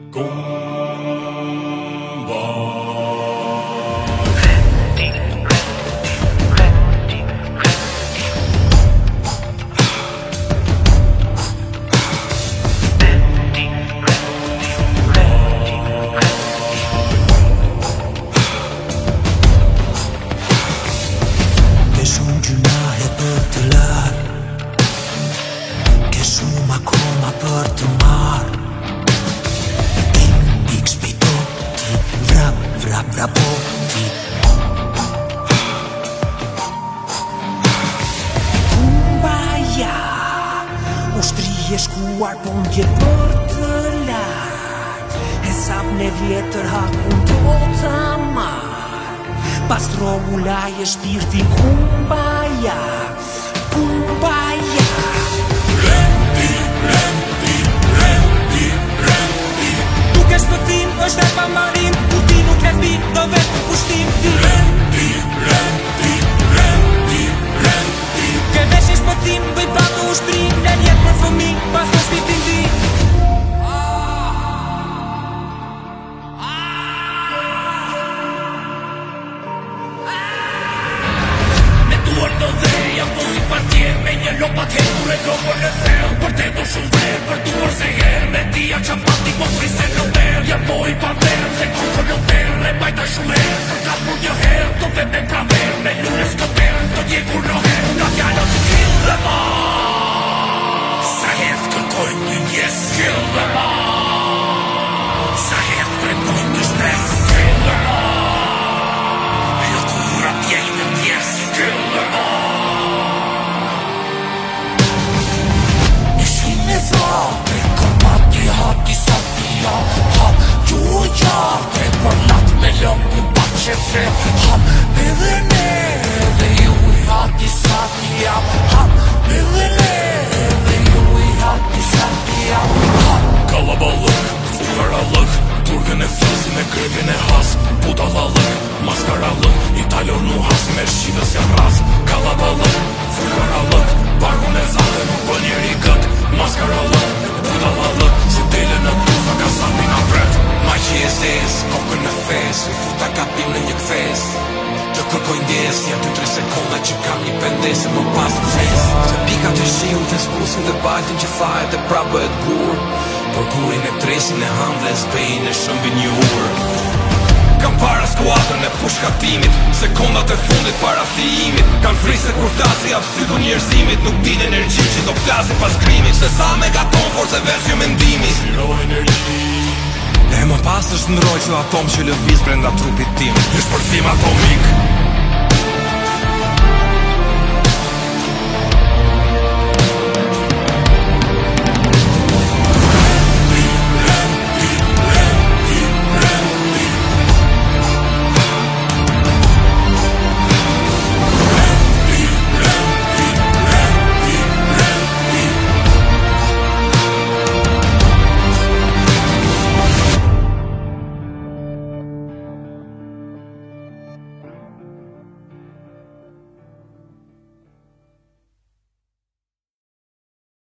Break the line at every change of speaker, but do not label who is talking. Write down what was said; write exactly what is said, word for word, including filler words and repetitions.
Vrapoti Kumbaya Ushtri e shkuar po m'gje për të lartë E sap në vjetër hakun do të marë Pastro u laje shpirtin Kumbaya Kumbaya
Rendi, rendi, rendi, rendi
Tuk e shpëtim është e pamarim Kur ti nuk e fi do vetë për pushtim ti
Rendi, rendi, rendi, rendi
Ke vesh e shpëtim bëj pato ushtrim Në jetë për fëmi pas në shpirtin ti
Me duar të dhe jam po si partje Me një lopat he kur e globër në thell Për te do shumë ver për duar se her Me tia qa pati po frise në der Jam po i pater se koko në der E bajta shumë her për ka për një her Do vet me praver me lune s'koter Do djekur në her nga fjallë të kill dhe ma Sa her të kërkojnë të njes kill dhe ma Sa her të kërkojnë të shpres kill dhe ma Jo kura tjek në tjes kill dhe ma Nishin e thate Kërmati hati sati ja Ha Gjuhë qartë Për natë me lëmë një baqe fre Ham edhe ne Edhe ju i hati sati ja Ham edhe ne Edhe ju i hati sati ja Ham Kalabalëk, fukaralëk Turgën e flasin e krepin e has Budallalëk, maskaralëk Italor nu has me shqidës janë ras Kalabalëk, fukaralëk Bargun e zate nuk bë njeri gët Maskaralëk, budallalëk Si dele në tufa ka sapi nga bret Ma që e zes, kokën në fes U futa kapim në një këthes Që kërkoj ndjes, janë dy tre sekonda që kam një pendes E më pas të fes Se pika të shiu të spusin dhe bajtin që thajet e prapë e të gur Por gurin e tresin e ham dhe zbejin e shëmbin një ur Kam para skuadrën e pushkatimit Sekondat e fundit para flijimit Kam frise kur flasi apsytu njerëzimit Nuk din energji që do flasi pas krimit Se sa megaton forse versio mendimi Zero energji E më pas është ndroj që atom që lëviz brenda trupit tim Ish përthim atomik